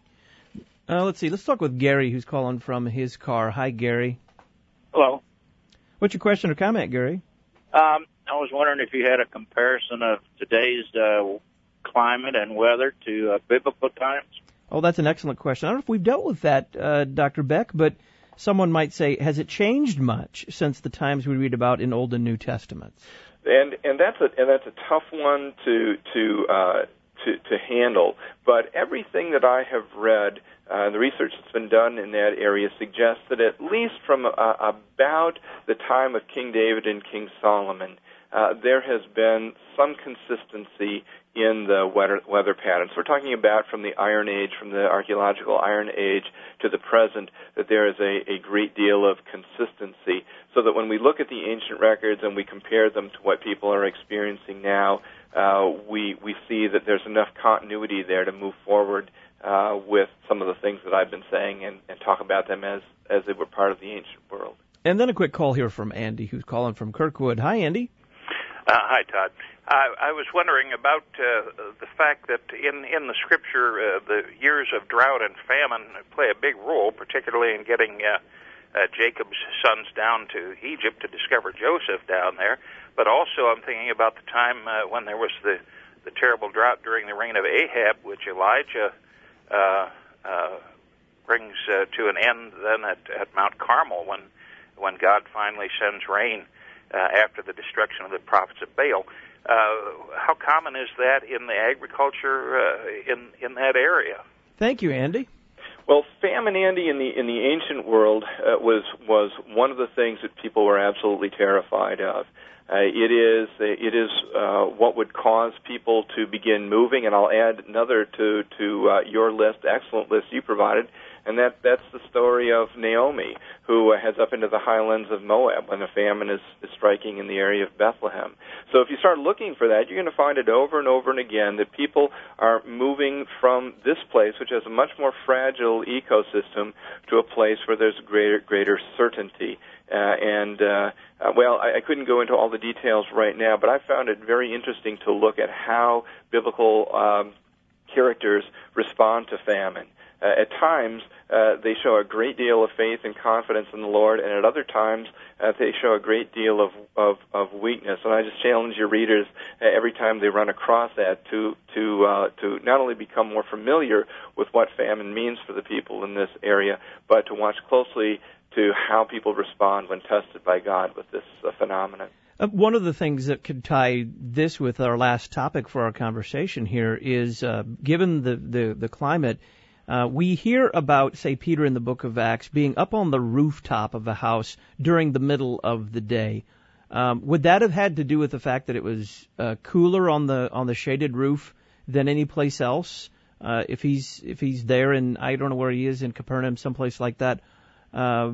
Uh, let's see. Let's talk with Gary, who's calling from his car. Hi, Gary. Hello. What's your question or comment, Gary? Um, I was wondering if you had a comparison of today's uh, climate and weather to uh, biblical times. Oh, that's an excellent question. I don't know if we've dealt with that, uh, Doctor Beck, but someone might say, has it changed much since the times we read about in Old and New Testaments? And and that's a and that's a tough one to to uh, to, to handle. But everything that I have read, uh, the research that's been done in that area suggests that at least from uh, about the time of King David and King Solomon, uh, there has been some consistency in the weather, weather patterns. We're talking about from the Iron Age, from the archaeological Iron Age to the present, that there is a, a great deal of consistency, so that when we look at the ancient records and we compare them to what people are experiencing now, uh, we, we see that there's enough continuity there to move forward uh, with some of the things that I've been saying and, and talk about them as, as they were part of the ancient world. And then a quick call here from Andy, who's calling from Kirkwood. Hi, Andy. Uh, hi, Todd. I, I was wondering about uh, the fact that in, in the Scripture, uh, the years of drought and famine play a big role, particularly in getting uh, uh, Jacob's sons down to Egypt to discover Joseph down there. But also I'm thinking about the time uh, when there was the, the terrible drought during the reign of Ahab, which Elijah uh, uh, brings uh, to an end then at, at Mount Carmel when, when God finally sends rain uh, after the destruction of the prophets of Baal. Uh, how common is that in the agriculture uh, in in that area? Thank you, Andy. Well, famine, Andy, in the in the ancient world uh, was was one of the things that people were absolutely terrified of. Uh, it is it is uh, what would cause people to begin moving, and I'll add another to to uh, your list, excellent list you provided, and that that's the story of Naomi, who uh, heads up into the highlands of Moab when a famine is, is striking in the area of Bethlehem. So if you start looking for that, you're going to find it over and over and again that people are moving from this place, which has a much more fragile ecosystem, to a place where there's greater greater certainty. Uh, and, uh, uh, well, I, I couldn't go into all the details right now, but I found it very interesting to look at how biblical um, characters respond to famine. Uh, at times, uh, they show a great deal of faith and confidence in the Lord, and at other times, uh, they show a great deal of, of, of weakness. And I just challenge your readers uh, every time they run across that to to uh, to not only become more familiar with what famine means for the people in this area, but to watch closely to how people respond when tested by God with this uh, phenomenon. Uh, one of the things that could tie this with our last topic for our conversation here is, uh, given the, the, the climate, Uh, we hear about, say, Peter in the book of Acts being up on the rooftop of a house during the middle of the day. Um, would that have had to do with the fact that it was uh, cooler on the on the shaded roof than any place else? Uh, if he's if he's there in, I don't know where he is, in Capernaum, someplace like that, uh,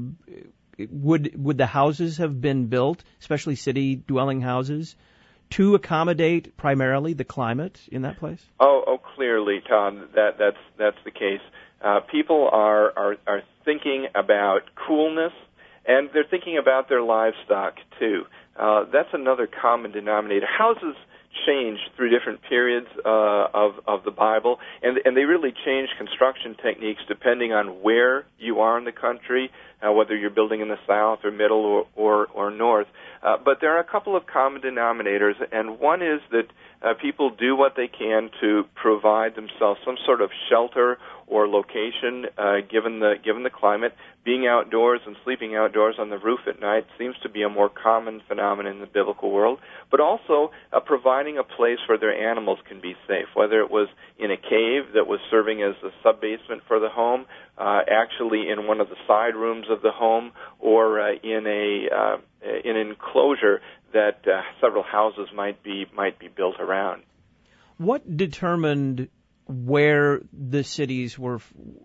would would the houses have been built, especially city dwelling houses, to accommodate primarily the climate in that place? Oh, oh, clearly, Tom, that that's that's the case. Uh, people are, are are thinking about coolness, and they're thinking about their livestock too. Uh, that's another common denominator. Houses change through different periods uh, of of the Bible, and and they really change construction techniques depending on where you are in the country, uh, whether you're building in the south or middle or or, or north. Uh, but there are a couple of common denominators, and one is that uh, people do what they can to provide themselves some sort of shelter or location, uh, given the given the climate. Being outdoors and sleeping outdoors on the roof at night seems to be a more common phenomenon in the biblical world, but also uh, providing a place where their animals can be safe, whether it was in a cave that was serving as a sub-basement for the home, uh, actually in one of the side rooms of the home, or uh, in a uh, in an enclosure that uh, several houses might be might be built around. What determined where the cities were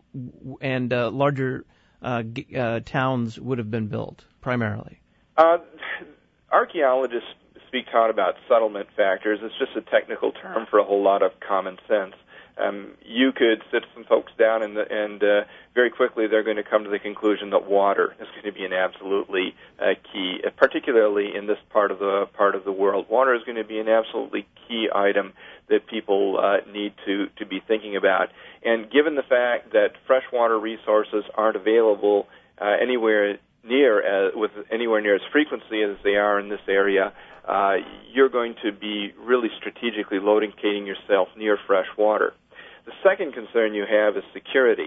and uh, larger uh, uh, towns would have been built primarily? Uh, archaeologists speak, Todd, about settlement factors. It's just a technical term for a whole lot of common sense. Um, you could sit some folks down, and, the, and uh, very quickly they're going to come to the conclusion that water is going to be an absolutely uh, key, particularly in this part of the part of the world. Water is going to be an absolutely key item that people uh, need to, to be thinking about. And given the fact that freshwater resources aren't available uh, anywhere near as, with anywhere near as frequency as they are in this area, uh, you're going to be really strategically locating yourself near fresh water. The second concern you have is security.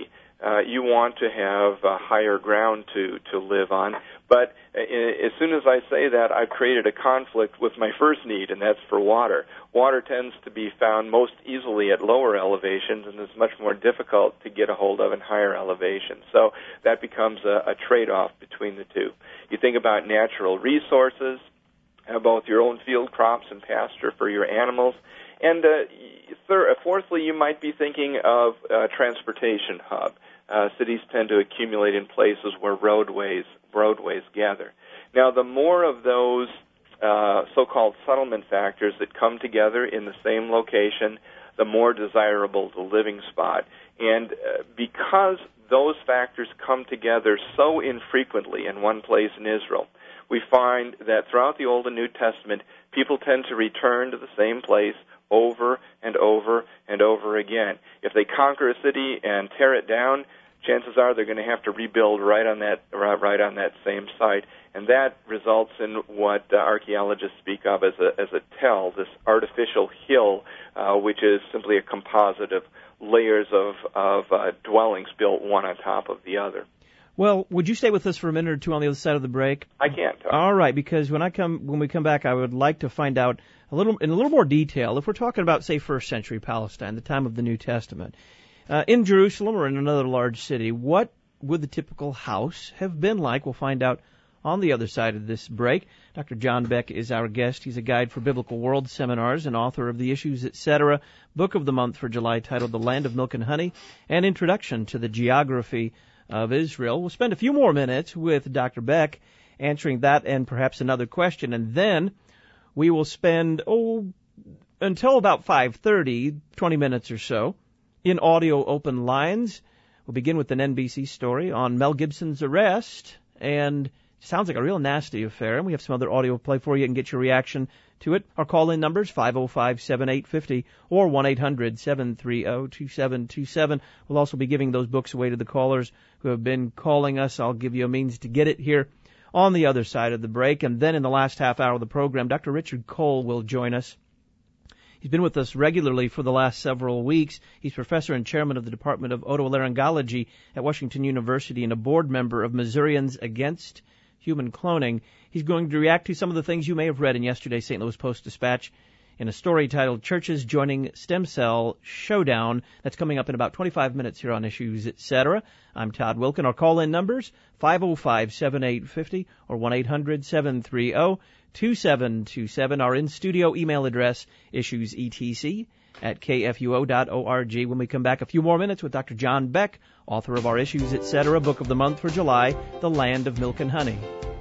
uh, you want to have uh, higher ground to, to live on. But uh, as soon as I say that, I've created a conflict with my first need, and that's for water. Water tends to be found most easily at lower elevations, and is much more difficult to get a hold of in higher elevations. So that becomes a, a trade-off between the two. You think about natural resources, uh, both your own field crops and pasture for your animals. And uh, third, fourthly, you might be thinking of a transportation hub. Uh, cities tend to accumulate in places where roadways roadways gather. Now, the more of those uh, so-called settlement factors that come together in the same location, the more desirable the living spot. And uh, because those factors come together so infrequently in one place in Israel, we find that throughout the Old and New Testament, people tend to return to the same place over and over and over again. If they conquer a city and tear it down, chances are they're going to have to rebuild right on that right on that same site, and that results in what uh, archaeologists speak of as a as a tell, this artificial hill, uh, which is simply a composite of layers of of uh, dwellings built one on top of the other. Well, would you stay with us for a minute or two on the other side of the break? I can't. All right, because when I come when we come back, I would like to find out a little in a little more detail. If we're talking about, say, first century Palestine, the time of the New Testament, uh, in Jerusalem or in another large city, what would the typical house have been like? We'll find out on the other side of this break. Doctor John Beck is our guest. He's a guide for Biblical World Seminars and author of the Issues, et cetera book of the month for July titled The Land of Milk and Honey, and Introduction to the Geography of Israel. We'll spend a few more minutes with Doctor Beck answering that and perhaps another question, and then we will spend, oh, until about five thirty, twenty minutes or so, in audio open lines. We'll begin with an N B C story on Mel Gibson's arrest, and it sounds like a real nasty affair, and we have some other audio play for you and get your reaction to it. Our call-in numbers, five oh five, seven eight five oh or one eight hundred, seven three oh, two seven two seven. We'll also be giving those books away to the callers who have been calling us. I'll give you a means to get it here on the other side of the break. And then in the last half hour of the program, Doctor Richard Cole will join us. He's been with us regularly for the last several weeks. He's professor and chairman of the Department of Otolaryngology at Washington University and a board member of Missourians Against Human Cloning. He's going to react to some of the things you may have read in yesterday's Saint Louis Post-Dispatch in a story titled Churches Joining Stem Cell Showdown. That's coming up in about twenty-five minutes here on Issues, et cetera. I'm Todd Wilkin. Our call-in numbers, five oh five, seven eight five oh or one eight hundred, seven three oh, two seven two seven. Our in-studio email address, issuesetc at k f u o dot org. When we come back, a few more minutes with Doctor John Beck, author of our Issues, et cetera book of the month for July, The Land of Milk and Honey.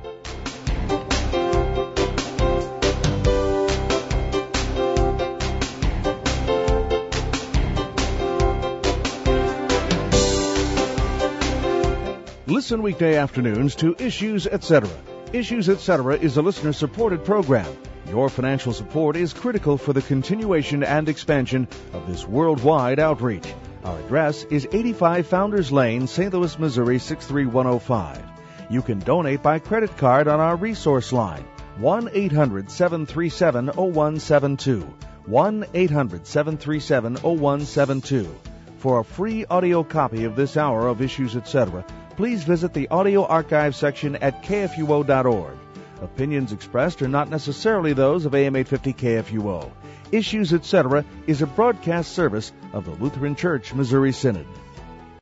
Listen weekday afternoons to Issues, et cetera. Issues, et cetera is a listener-supported program. Your financial support is critical for the continuation and expansion of this worldwide outreach. Our address is eighty-five Founders Lane, Saint Louis, Missouri, six three one oh five. You can donate by credit card on our resource line, one eight hundred, seven three seven, oh one seven two, one eight hundred, seven three seven, oh one seven two. For a free audio copy of this hour of Issues, et cetera, please visit the audio archive section at k f u o dot org. Opinions expressed are not necessarily those of A M eight fifty K F U O. Issues, et cetera is a broadcast service of the Lutheran Church Missouri Synod.